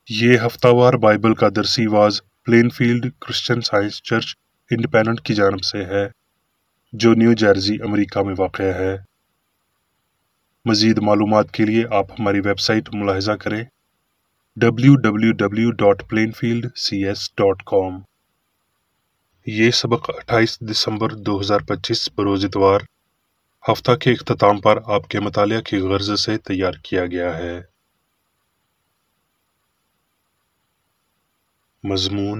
یہ ہفتہ وار بائبل کا درسی واز Plainfield Christian Science Church Independent کی جانب سے ہے جو نیو جرسی امریکہ میں واقع ہے۔ مزید معلومات کے لیے آپ ہماری ویب سائٹ ملاحظہ کریں www.plainfieldcs.com۔ یہ سبق 28 دسمبر 2025 بروز اتوار ہفتہ کے اختتام پر آپ کے مطالعہ کی غرض سے تیار کیا گیا ہے۔ مضمون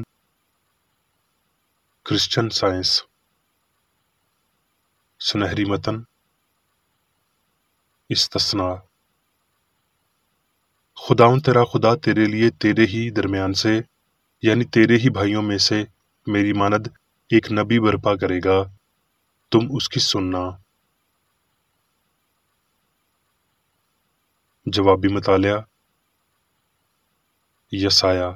کرسچن سائنس، سنہری متن استثناء۔ خداوند تیرا خدا تیرے لیے تیرے ہی درمیان سے یعنی تیرے ہی بھائیوں میں سے میری ماند ایک نبی برپا کرے گا، تم اس کی سننا۔ جوابی مطالعہ۔ یسایہ۔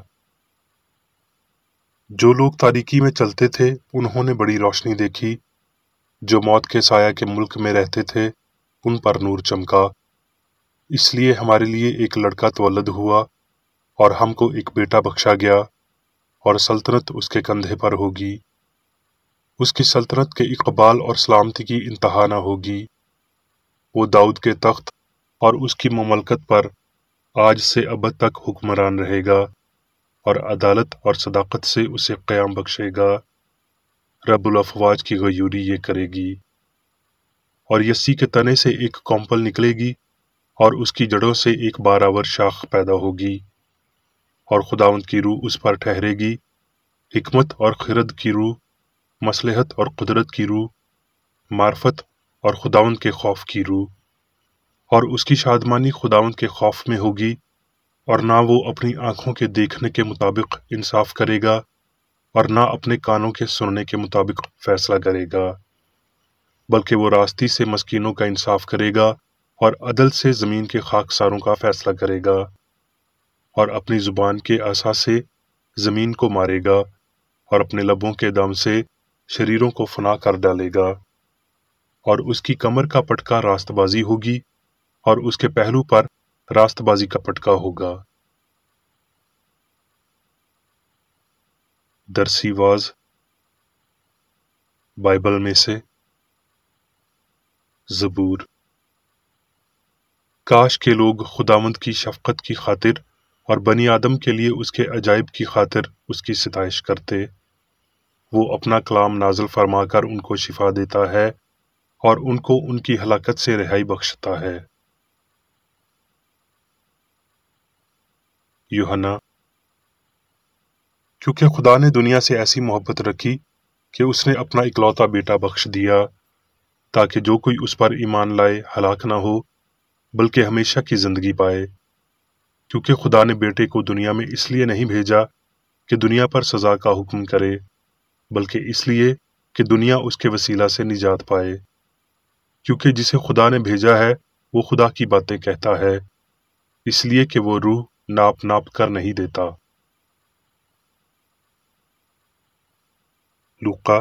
جو لوگ تاریکی میں چلتے تھے انہوں نے بڑی روشنی دیکھی، جو موت کے سایہ کے ملک میں رہتے تھے ان پر نور چمکا۔ اس لیے ہمارے لیے ایک لڑکا تولد ہوا اور ہم کو ایک بیٹا بخشا گیا، اور سلطنت اس کے کندھے پر ہوگی۔ اس کی سلطنت کے اقبال اور سلامتی کی انتہا نہ ہوگی۔ وہ داؤد کے تخت اور اس کی مملکت پر آج سے ابد تک حکمران رہے گا، اور عدالت اور صداقت سے اسے قیام بخشے گا۔ رب الافواج کی غیوری یہ کرے گی۔ اور یسی کے تنے سے ایک کونپل نکلے گی، اور اس کی جڑوں سے ایک بارآور شاخ پیدا ہوگی، اور خداوند کی روح اس پر ٹھہرے گی، حکمت اور خرد کی روح، مصلحت اور قدرت کی روح، معرفت اور خداوند کے خوف کی روح۔ اور اس کی شادمانی خداوند کے خوف میں ہوگی، اور نہ وہ اپنی آنکھوں کے دیکھنے کے مطابق انصاف کرے گا، اور نہ اپنے کانوں کے سننے کے مطابق فیصلہ کرے گا، بلکہ وہ راستی سے مسکینوں کا انصاف کرے گا، اور عدل سے زمین کے خاکساروں کا فیصلہ کرے گا، اور اپنی زبان کے عصا سے زمین کو مارے گا، اور اپنے لبوں کے دم سے شریروں کو فنا کر ڈالے گا۔ اور اس کی کمر کا پٹکا راست بازی ہوگی، اور اس کے پہلو پر راست بازی کا پٹکا ہوگا۔ درسی واز بائبل میں سے زبور۔ کاش کے لوگ خداوند کی شفقت کی خاطر اور بنی آدم کے لیے اس کے عجائب کی خاطر اس کی ستائش کرتے۔ وہ اپنا کلام نازل فرما کر ان کو شفا دیتا ہے، اور ان کو ان کی ہلاکت سے رہائی بخشتا ہے۔ یوحنا۔ کیونکہ خدا نے دنیا سے ایسی محبت رکھی کہ اس نے اپنا اکلوتا بیٹا بخش دیا، تاکہ جو کوئی اس پر ایمان لائے ہلاک نہ ہو بلکہ ہمیشہ کی زندگی پائے۔ کیونکہ خدا نے بیٹے کو دنیا میں اس لیے نہیں بھیجا کہ دنیا پر سزا کا حکم کرے، بلکہ اس لیے کہ دنیا اس کے وسیلہ سے نجات پائے۔ کیونکہ جسے خدا نے بھیجا ہے وہ خدا کی باتیں کہتا ہے، اس لیے کہ وہ روح ناپ ناپ کر نہیں دیتا۔ لوقا۔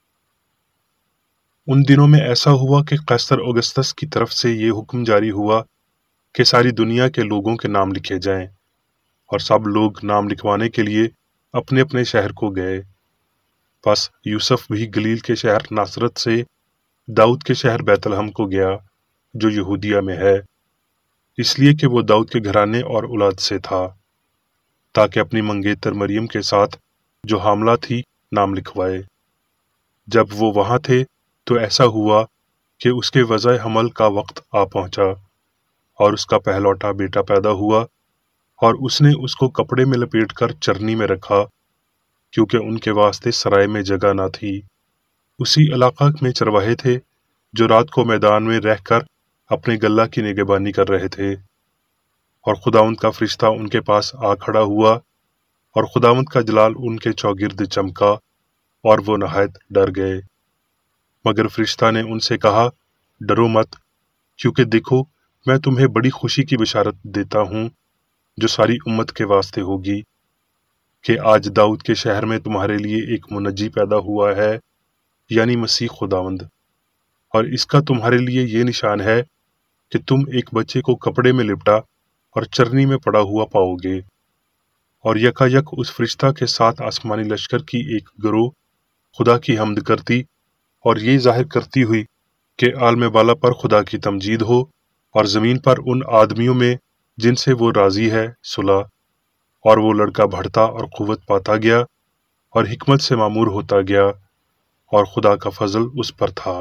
ان دنوں میں ایسا ہوا کہ قیصر اوگسطس کی طرف سے یہ حکم جاری ہوا کہ ساری دنیا کے لوگوں کے نام لکھے جائیں، اور سب لوگ نام لکھوانے کے لیے اپنے اپنے شہر کو گئے۔ پس یوسف بھی گلیل کے شہر ناصرت سے داؤد کے شہر بیت لحم کو گیا جو یہودیہ میں ہے، اس لیے کہ وہ داؤد کے گھرانے اور اولاد سے تھا، تاکہ اپنی منگیتر مریم کے ساتھ جو حاملہ تھی نام لکھوائے۔ جب وہ وہاں تھے تو ایسا ہوا کہ اس کے وضع حمل کا وقت آ پہنچا، اور اس کا پہلوٹا بیٹا پیدا ہوا، اور اس نے اس کو کپڑے میں لپیٹ کر چرنی میں رکھا، کیونکہ ان کے واسطے سرائے میں جگہ نہ تھی۔ اسی علاقہ میں چرواہے تھے جو رات کو میدان میں رہ کر اپنے گلہ کی نگہبانی کر رہے تھے، اور خداوند کا فرشتہ ان کے پاس آ کھڑا ہوا، اور خداوند کا جلال ان کے چوگرد چمکا، اور وہ نہایت ڈر گئے۔ مگر فرشتہ نے ان سے کہا، ڈرو مت، کیونکہ دیکھو میں تمہیں بڑی خوشی کی بشارت دیتا ہوں جو ساری امت کے واسطے ہوگی، کہ آج داؤد کے شہر میں تمہارے لیے ایک منجی پیدا ہوا ہے، یعنی مسیح خداوند۔ اور اس کا تمہارے لیے یہ نشان ہے کہ تم ایک بچے کو کپڑے میں لپٹا اور چرنی میں پڑا ہوا پاؤ گے۔ اور यकायक उस फरिश्ता के साथ आसमानी लश्कर की एक गिरोह खुदा की हम्द करती और ये जाहिर करती हुई कि आलम बाला पर खुदा की तमजीद हो और ज़मीन पर उन आदमियों में जिनसे वो राज़ी है सुलह। और वो लड़का बढ़ता और क़ुव्वत पाता गया और हिकमत से मामूर होता गया और खुदा का फजल उस पर था।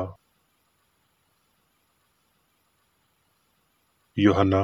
यूहन्ना।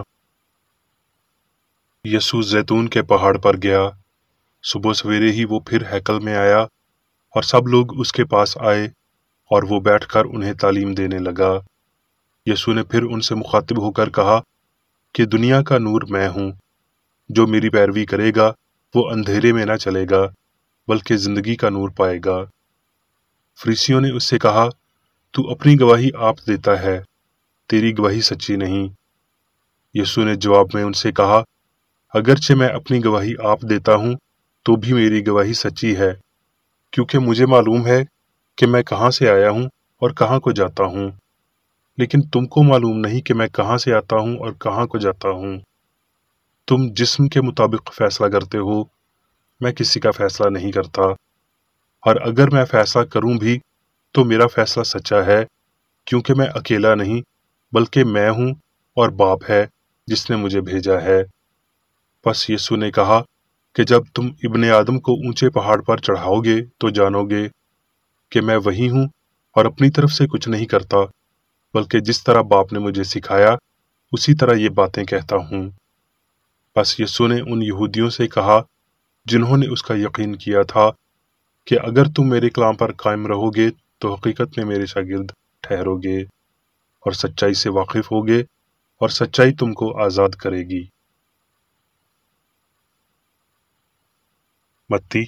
यसू जैतून के पहाड़ पर गया। सुबह सवेरे ही वो फिर हैकल में आया और सब लोग उसके पास आए और वो बैठकर उन्हें तालीम देने लगा। यसू ने फिर उनसे मुखातिब होकर कहा कि दुनिया का नूर मैं हूँ। जो मेरी पैरवी करेगा वो अंधेरे में न चलेगा बल्कि जिंदगी का नूर पाएगा। फरीसियों ने उससे कहा, तू अपनी गवाही आप देता है, तेरी गवाही सच्ची नहीं। यसू ने जवाब में उनसे कहा, अगरचे मैं अपनी गवाही आप देता हूँ तो भी मेरी गवाही सच्ची है, क्योंकि मुझे मालूम है कि मैं कहाँ से आया हूँ और कहाँ को जाता हूँ, लेकिन तुमको मालूम नहीं कि मैं कहाँ से आता हूँ और कहाँ को जाता हूँ। तुम जिस्म के मुताबिक फैसला करते हो, मैं किसी का फैसला नहीं करता, और अगर मैं फैसला करूं भी तो मेरा फैसला सच्चा है, क्योंकि मैं अकेला नहीं बल्कि मैं हूं और बाप है जिसने मुझे भेजा है। बस यीशु ने कहा कि जब तुम इब्ने आदम को ऊंचे पहाड़ पर चढ़ाओगे तो जानोगे कि मैं वही हूं और अपनी तरफ से कुछ नहीं करता, बल्कि जिस तरह बाप ने मुझे सिखाया उसी तरह ये बातें कहता हूं। बस यीशु ने उन यहूदियों से कहा जिन्होंने उसका यकीन किया था कि अगर तुम मेरे कलाम पर कायम रहोगे तो हकीकत में मेरे शागिर्द ठहरोगे और सच्चाई से वाकिफ होगे और सच्चाई तुमको आज़ाद करेगी। मत्ती।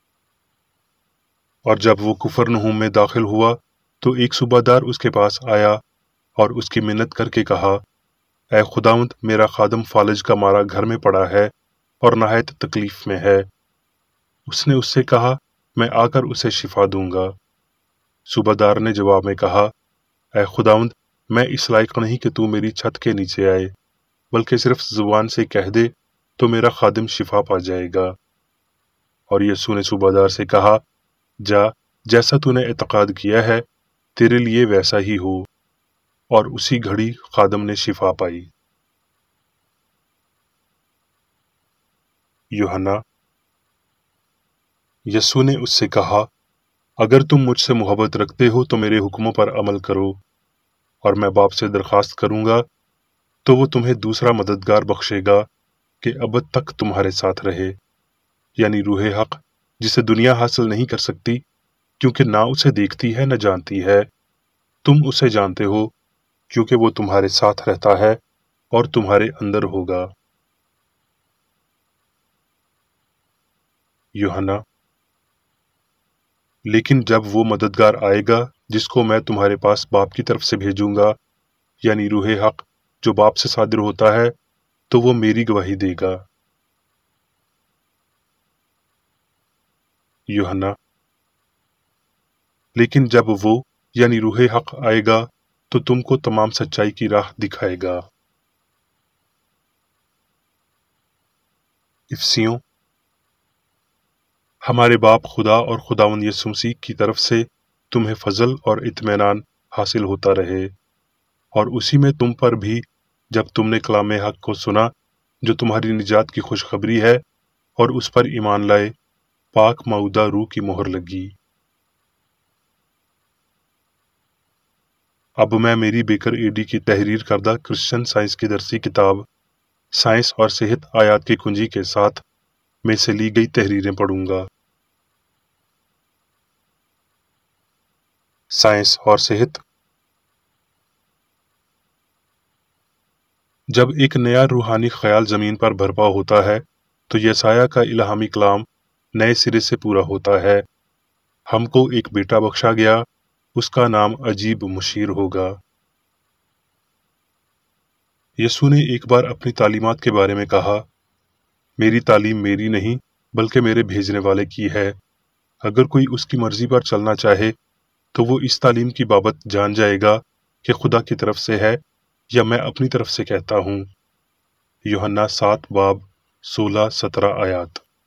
और जब वो कुफरनहूम में दाखिल हुआ तो एक सूबादार उसके पास आया और उसकी मिन्नत करके कहा, ऐ खुदावंद, मेरा खादम फालज का मारा घर में पड़ा है और नहायत तकलीफ में है। उसने उससे कहा, मैं आकर उसे शिफा दूंगा। सूबादार ने जवाब में कहा, ऐ खुदावंद, मैं इस लायक नहीं कि तू मेरी छत के नीचे आए, बल्कि सिर्फ जुबान से कह दे तो मेरा खादिम शिफा पा जाएगा। और यीशु ने सूबादार से कहा, जा, जैसा तूने एतकाद किया है तेरे लिए वैसा ही हो। और उसी घड़ी खादम ने शिफा पाई। यूहन्ना। यीशु ने उससे कहा, अगर तुम मुझसे मोहब्बत रखते हो तो मेरे हुक्मों पर अमल करो, और मैं बाप से दरखास्त करूंगा तो वो तुम्हें दूसरा मददगार बख्शेगा कि अबद तक तुम्हारे साथ रहे, यानी रूहे हक, जिसे दुनिया हासिल नहीं कर सकती क्योंकि ना उसे देखती है न जानती है। तुम उसे जानते हो क्योंकि वो तुम्हारे साथ रहता है और तुम्हारे अंदर होगा। यूहन्ना। लेकिन जब वो मददगार आएगा जिसको मैं तुम्हारे पास बाप की तरफ से भेजूंगा, यानी रूहे हक जो बाप से सादिर होता है, तो वो मेरी गवाही देगा। यूहन्ना। लेकिन जब वो यानी रूहे हक आएगा तो तुमको तमाम सच्चाई की राह दिखाएगा। इफ्सियों। हमारे बाप खुदा और खुदावंद यीशु मसीह की तरफ से तुम्हें फजल और इत्मीनान हासिल होता रहे, और उसी में तुम पर भी, जब तुमने कलाम हक को सुना जो तुम्हारी निजात की खुशखबरी है, और उस पर ईमान लाए, पाक मऊदा रूह की मोहर लगी। अब मैं मेरी बेकर एडी की तहरीर करदा क्रिश्चियन साइंस की दरसी किताब साइंस और सेहत आयात की कुंजी के साथ में से ली गई तहरीरें पढ़ूंगा। साइंस और सेहत। जब एक नया रूहानी ख्याल जमीन पर बर्पा होता है तो यसाया का इल्हामी कलाम नए सिरे से पूरा होता है। हमको एक बेटा बख्शा गया, उसका नाम अजीब मुशीर होगा। यसू ने एक बार अपनी तालीमात के बारे में कहा, मेरी तालीम मेरी नहीं बल्कि मेरे भेजने वाले की है। अगर कोई उसकी मर्जी पर चलना चाहे तो वो इस तालीम की बाबत जान जाएगा कि खुदा की तरफ से है या मैं अपनी तरफ से कहता हूँ। यूहन्ना 7 बाब 16-17 आयात।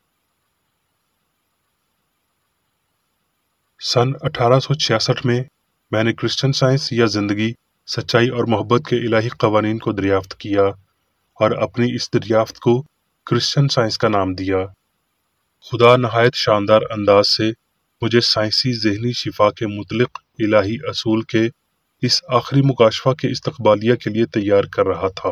सन 1866 में मैंने क्रिश्चियन साइंस या जिंदगी, सच्चाई और मोहब्बत के इलाही कवानीन को दरियाफ्त किया और अपनी इस दरियाफ्त को क्रिश्चियन साइंस का नाम दिया। खुदा नहायत शानदार अंदाज से मुझे साइंसी ज़हनी शिफा के मुतल्लिक़ इलाही असूल के इस आखिरी मुकाशफा के इस्तक़बालिया के लिए तैयार कर रहा था।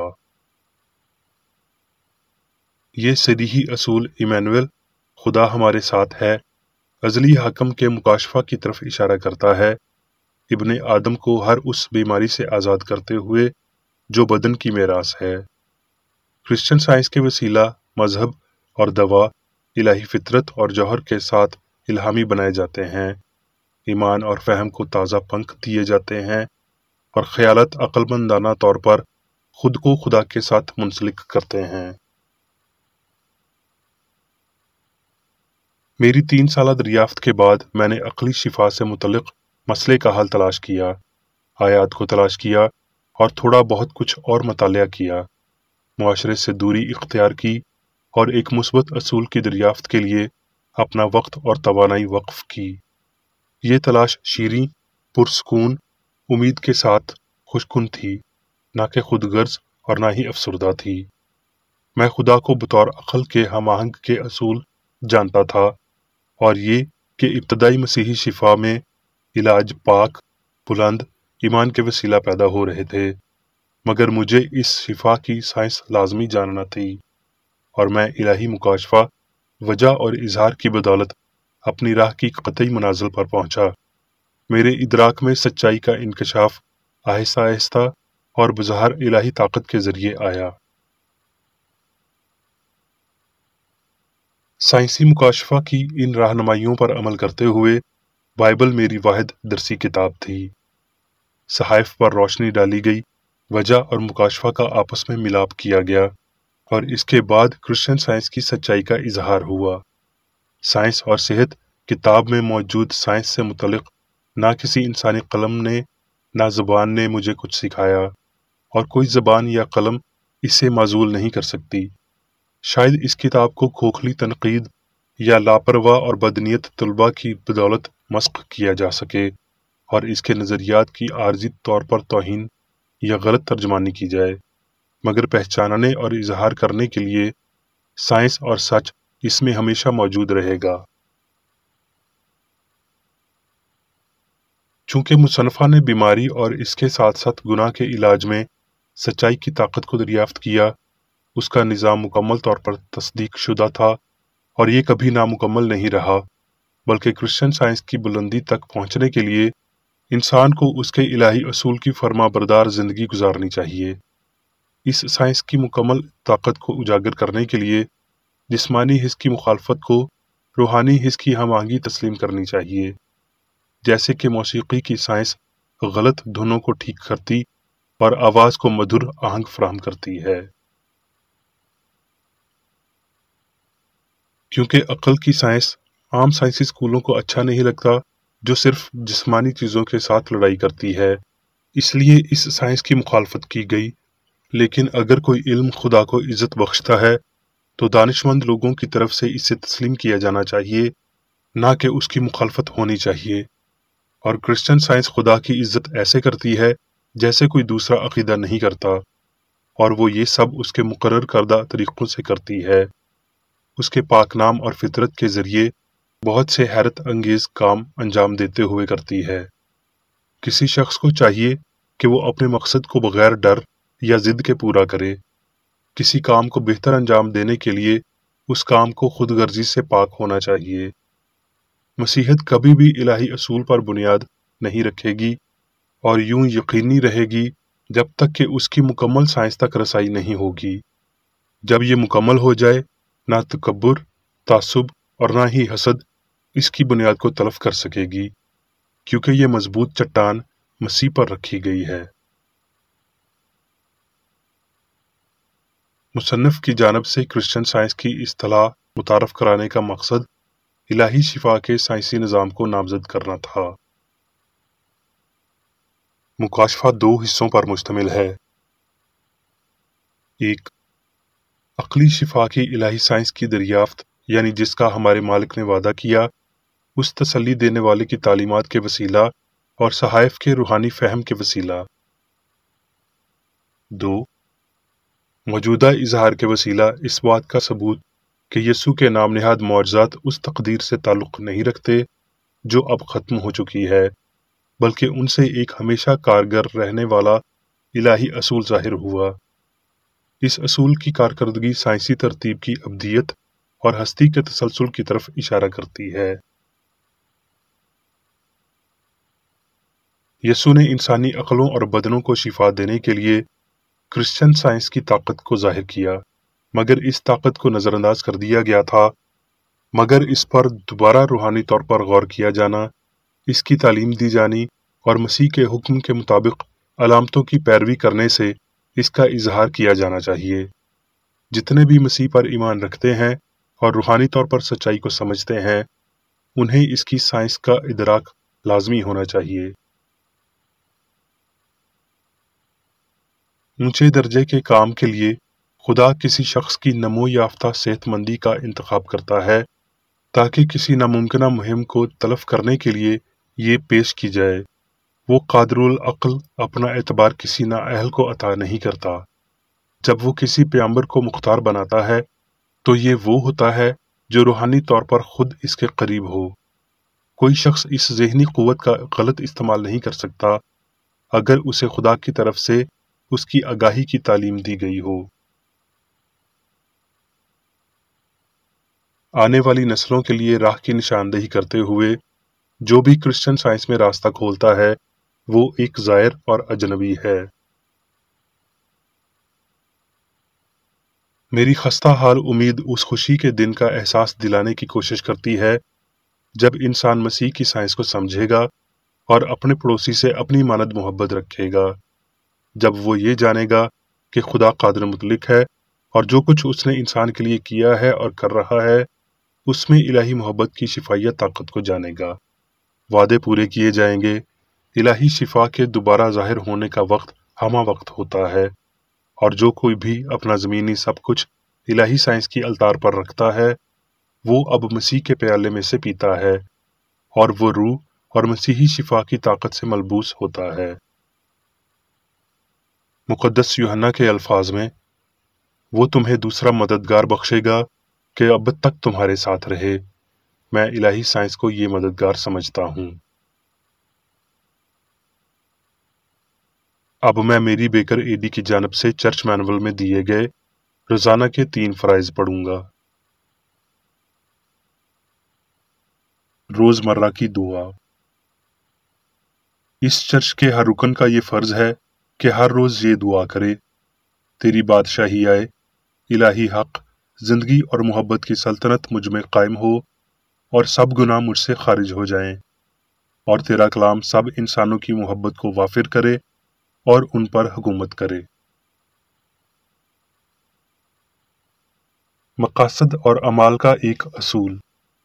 ये सरीही असूल इमैनुअल, खुदा हमारे साथ है, अज़ली हाकम के मुकाशफा की तरफ इशारा करता है, इब्ने आदम को हर उस बीमारी से आज़ाद करते हुए जो बदन की मेरास है। क्रिश्चियन साइंस के वसीला मजहब और दवा इलाही फितरत और जौहर के साथ इल्हामी बनाए जाते हैं, ईमान और फ़हम को ताज़ा पंख दिए जाते हैं और ख़यालत अक्लमंदाना तौर पर खुद को खुदा के साथ मुंसलिक करते हैं। मेरी 3 साला दरियाफ्त के बाद मैंने अक़ली शिफा से मुतल्लिक़ मसले का हल तलाश किया, आयात को तलाश किया और थोड़ा बहुत कुछ और मतालिया किया, मुआशरे से दूरी इख्तियार की और एक मुस्बत असूल की दरियाफ्त के लिए अपना वक्त और तवानाई वक्फ की। ये तलाश शीरीं, पुरसकून, उम्मीद के साथ खुशकुन थी, ना कि खुदगर्ज और ना ही अफसरदा थी। मैं खुदा को बतौर अक़ल के हम-आहंग के असूल जानता था और ये कि इब्तदाई मसीही शिफा में इलाज पाक, बुलंद, ईमान के वसीला पैदा हो रहे थे, मगर मुझे इस शिफा की साइंस लाजमी जानना थी और मैं इलाही मुकाशफा, वजह और इजहार की बदौलत अपनी राह की कतई मनाजिल पर पहुंचा। मेरे इदराक में सच्चाई का इंकशाफ आहिस्ता आहिस्ता और बज़ाहिर इलाही ताकत के जरिए आया। साइंसी मुकाशफा की इन रहनुमाइयों पर अमल करते हुए बाइबल मेरी वाहिद दरसी किताब थी। सहाइफ पर रोशनी डाली गई, वजह और मुकाशफा का आपस में मिलाप किया गया और इसके बाद क्रिश्चियन साइंस की सच्चाई का इजहार हुआ। साइंस और सेहत किताब में मौजूद साइंस से मुतल्लिक़ ना किसी इंसानी कलम ने, ना ज़बान ने मुझे कुछ सिखाया और कोई ज़बान या कलम इसे माज़ूल नहीं कर सकती। शायद इस किताब को खोखली तनकीद या लापरवाह और बदनीयत तलबा की बदौलत मस्ख किया जा सके और इसके नज़रियात की आर्जी तौर पर तौहीन या गलत तर्जमानी की जाए, मगर पहचानने और इजहार करने के लिए साइंस और सच इसमें हमेशा मौजूद रहेगा। चूंकि मुसन्नफ़ा ने बीमारी और इसके साथ साथ गुनाह के इलाज में सच्चाई की ताकत को दरियाफ्त किया, उसका निज़ाम मुकम्मल तौर पर तस्दीक शुदा था और ये कभी नामुकम्मल नहीं रहा, बल्कि क्रिश्चियन साइंस की बुलंदी तक पहुंचने के लिए इंसान को उसके इलाही असूल की फर्माबरदार ज़िंदगी गुजारनी चाहिए। इस साइंस की मुकम्मल ताकत को उजागर करने के लिए जिस्मानी हिस्स की मुखालफत को रूहानी हिस्स की हम-आहंगी तस्लीम करनी चाहिए। जैसे कि मौसीकी की साइंस गलत धुनों को ठीक करती और आवाज़ को मधुर आहंग फराहम करती है। क्योंकि अक्ल की साइंस आम साइंसी स्कूलों को अच्छा नहीं लगता जो सिर्फ जिस्मानी चीज़ों के साथ लड़ाई करती है, इसलिए इस साइंस की मुखालफत की गई। लेकिन अगर कोई इल्म खुदा को इज्जत बख्शता है तो दानिशमंद लोगों की तरफ से इसे तस्लीम किया जाना चाहिए, ना कि उसकी मुखालफत होनी चाहिए। और क्रिश्चियन साइंस खुदा की इज्जत ऐसे करती है जैसे कोई दूसरा अकीदा नहीं करता, और वो ये सब उसके मुकर्रर करदा तरीक़ों से करती है। उसके पाक नाम और फितरत के जरिए बहुत से हैरत अंगेज काम अंजाम देते हुए करती है। किसी शख्स को चाहिए कि वो अपने मकसद को बगैर डर या जिद के पूरा करे। किसी काम को बेहतर अंजाम देने के लिए उस काम को खुदगर्जी से पाक होना चाहिए। मसीहत कभी भी इलाही असूल पर बुनियाद नहीं रखेगी और यूं यकीनी रहेगी जब तक कि उसकी मुकम्मल साइंस तक रसाई नहीं होगी। जब ये मुकम्मल हो जाए, ना तकब्बुर, तासुब और ना ही हसद इसकी बुनियाद को तलफ कर सकेगी, क्योंकि ये मजबूत चट्टान मसीह पर रखी गई है। मुसन्निफ की जानिब से क्रिश्चियन साइंस की इस्तिलाह मुतारफ कराने का मकसद इलाही शिफा के साइंसी निज़ाम को नामजद करना था। मुकाशफा 2 हिस्सों पर मुश्तमिल है। 1. अक़ली शिफा की इलाही साइंस की दरियाफ्त, यानी जिसका हमारे मालिक ने वादा किया اس تسلی دینے والے کی تعلیمات کے وسیلہ اور صحائف کے روحانی فہم کے وسیلہ۔ 2. موجودہ اظہار کے وسیلہ اس بات کا ثبوت کہ یسوع کے نام نہاد معجزات اس تقدیر سے تعلق نہیں رکھتے جو اب ختم ہو چکی ہے، بلکہ ان سے ایک ہمیشہ کارگر رہنے والا الہی اصول ظاہر ہوا۔ اس اصول کی کارکردگی سائنسی ترتیب کی ابدیت اور ہستی کے تسلسل کی طرف اشارہ کرتی ہے۔ یسوع نے انسانی عقلوں اور بدنوں کو شفا دینے کے لیے کرسچن سائنس کی طاقت کو ظاہر کیا، مگر اس طاقت کو نظر انداز کر دیا گیا تھا۔ مگر اس پر دوبارہ روحانی طور پر غور کیا جانا، اس کی تعلیم دی جانی اور مسیح کے حکم کے مطابق علامتوں کی پیروی کرنے سے اس کا اظہار کیا جانا چاہیے۔ جتنے بھی مسیح پر ایمان رکھتے ہیں اور روحانی طور پر سچائی کو سمجھتے ہیں، انہیں اس کی سائنس کا ادراک لازمی ہونا چاہیے۔ اونچے درجے کے کام کے لیے خدا کسی شخص کی نمو یافتہ صحت مندی کا انتخاب کرتا ہے تاکہ کسی ناممکنہ مہم کو تلف کرنے کے لیے یہ پیش کی جائے۔ وہ قادر العقل اپنا اعتبار کسی نااہل کو عطا نہیں کرتا۔ جب وہ کسی پیغمبر کو مختار بناتا ہے تو یہ وہ ہوتا ہے جو روحانی طور پر خود اس کے قریب ہو۔ کوئی شخص اس ذہنی قوت کا غلط استعمال نہیں کر سکتا اگر اسے خدا کی طرف سے اس کی آگاہی کی تعلیم دی گئی ہو۔ آنے والی نسلوں کے لیے راہ کی نشاندہی کرتے ہوئے جو بھی کرسچن سائنس میں راستہ کھولتا ہے وہ ایک زائر اور اجنبی ہے۔ میری خستہ حال امید اس خوشی کے دن کا احساس دلانے کی کوشش کرتی ہے جب انسان مسیح کی سائنس کو سمجھے گا اور اپنے پڑوسی سے اپنی مانند محبت رکھے گا، جب وہ یہ جانے گا کہ خدا قادر مطلق ہے اور جو کچھ اس نے انسان کے لیے کیا ہے اور کر رہا ہے اس میں الہی محبت کی شفائیہ طاقت کو جانے گا۔ وعدے پورے کیے جائیں گے۔ الہی شفا کے دوبارہ ظاہر ہونے کا وقت ہمہ وقت ہوتا ہے، اور جو کوئی بھی اپنا زمینی سب کچھ الہی سائنس کی التار پر رکھتا ہے وہ اب مسیح کے پیالے میں سے پیتا ہے، اور وہ روح اور مسیحی شفا کی طاقت سے ملبوس ہوتا ہے۔ مقدس یوحنا کے الفاظ میں، وہ تمہیں دوسرا مددگار بخشے گا کہ اب تک تمہارے ساتھ رہے۔ میں الہی سائنس کو یہ مددگار سمجھتا ہوں۔ اب میں میری بیکر ایڈی کی جانب سے چرچ مینول میں دیے گئے روزانہ کے 3 فرائض پڑھوں گا۔ روزمرہ کی دعا۔ اس چرچ کے ہر رکن کا یہ فرض ہے کہ ہر روز یہ دعا کرے: تیری بادشاہی آئے، الہی حق، زندگی اور محبت کی سلطنت مجھ میں قائم ہو اور سب گناہ مجھ سے خارج ہو جائیں، اور تیرا کلام سب انسانوں کی محبت کو وافر کرے اور ان پر حکومت کرے۔ مقاصد اور اعمال کا ایک اصول۔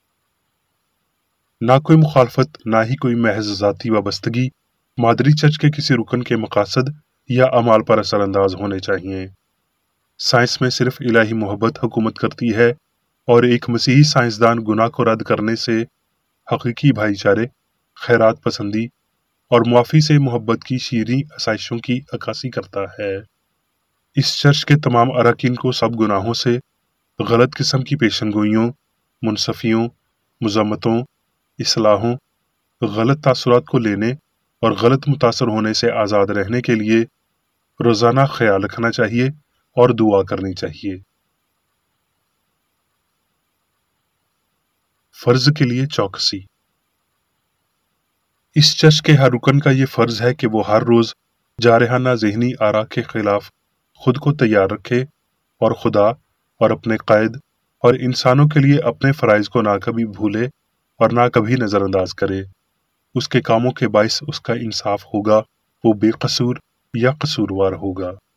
نہ کوئی مخالفت، نہ ہی کوئی محض ذاتی وابستگی مادری چرچ کے کسی رکن کے مقاصد یا اعمال پر اثر انداز ہونے چاہیے۔ سائنس میں صرف الہی محبت حکومت کرتی ہے، اور ایک مسیحی سائنسدان گناہ کو رد کرنے سے حقیقی بھائی چارے، خیرات پسندی اور معافی سے محبت کی شیریں آسائشوں کی عکاسی کرتا ہے۔ اس چرچ کے تمام اراکین کو سب گناہوں سے، غلط قسم کی پیشن گوئیوں، منصفیوں، مذمتوں، اصلاحوں، غلط تاثرات کو لینے اور غلط متاثر ہونے سے آزاد رہنے کے لیے روزانہ خیال رکھنا چاہیے اور دعا کرنی چاہیے۔ فرض کے لیے چوکسی۔ اس چرچ کے ہر رکن کا یہ فرض ہے کہ وہ ہر روز جارحانہ ذہنی آرا کے خلاف خود کو تیار رکھے اور خدا اور اپنے قائد اور انسانوں کے لیے اپنے فرائض کو نہ کبھی بھولے اور نہ کبھی نظر انداز کرے۔ اس کے کاموں کے باعث اس کا انصاف ہوگا، وہ بے قصور یا قصوروار ہوگا۔